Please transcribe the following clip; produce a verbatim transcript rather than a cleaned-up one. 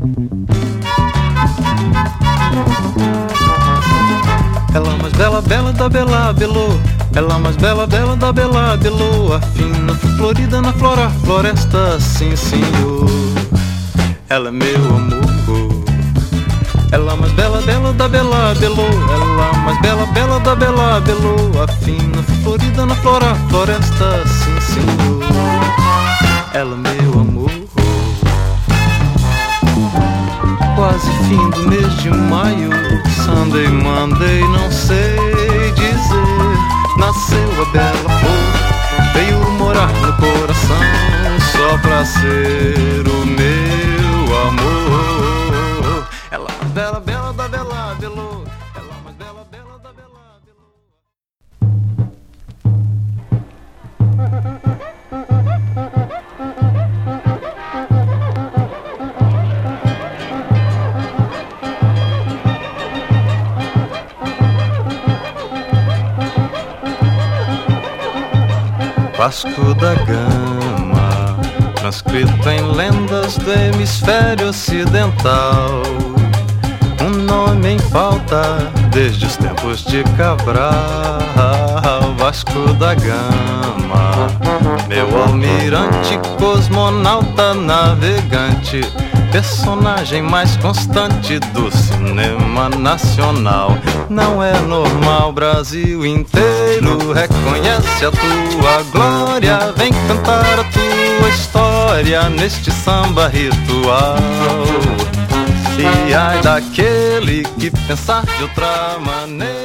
Ela mais bela, bela da bela belô, ela mais bela, bela da bela belô, a fina florida na flora, floresta, sim senhor. Ela é meu amor. Ela mais bela, bela da bela belô, ela mais bela, bela da bela belô, a fina florida na flora, floresta, sim senhor. Ela é meu amor. Quase fim do mês de maio, Sunday, Monday, não sei dizer. Nasceu a bela flor, veio morar no coração, só pra ser o meu amor. Ela mais bela, bela da bela belô, ela mais bela, bela da bela belô. Vasco da Gama, transcrito em lendas do hemisfério ocidental, um nome em falta desde os tempos de Cabral. Vasco da Gama, meu almirante, cosmonauta, navegante, personagem mais constante do cinema nacional. Não é normal, Brasil inteiro reconhece a tua glória, vem cantar a tua história neste samba ritual. E ai daquele que pensar de outra maneira.